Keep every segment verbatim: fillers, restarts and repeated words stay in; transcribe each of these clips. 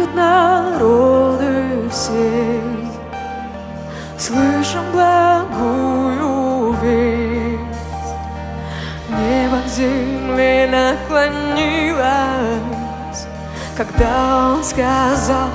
Придут народы все, слышим благую весть. Небо к земле наклонилось, когда Он сказал,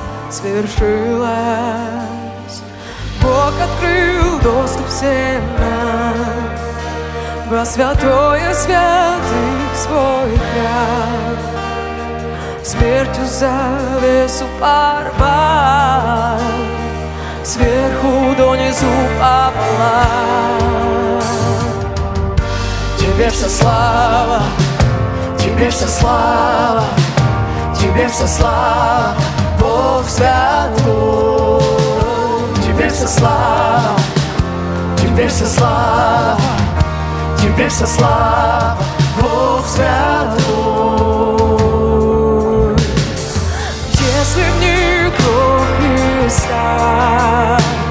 свершилось. Бог открыл доступ всем нам во святое святых свой храм. Смертью завесу порвал, сверху донизу пополам. Тебе вся слава, Тебе вся слава, Тебе вся слава, Бог святой. Тебе вся слава, Тебе вся слава, Тебе вся слава, Бог святой. Если б не кровь Христа,